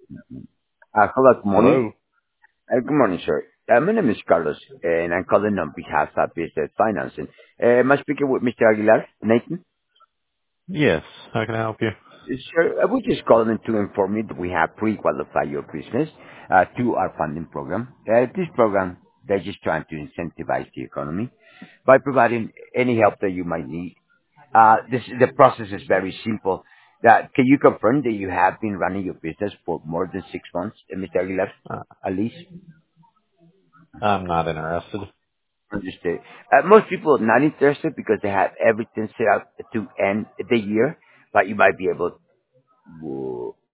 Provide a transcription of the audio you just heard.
Hello, good morning. Hello. Good morning, sir. My name is Carlos, and I'm calling on behalf of Business Financing. Am I speaking with Mr. Aguilar, Nathan? Yes. How can I help you? Sir, I was just calling to inform you that we have pre-qualified your business to our funding program. This program, they're just trying to incentivize the economy by providing any help that you might need. The process is very simple. Can you confirm that you have been running your business for more than 6 months, Mr. Aguilar, Uh, at least? I'm not interested. Understood. Most people are not interested because they have everything set up to end the year, but you might be able.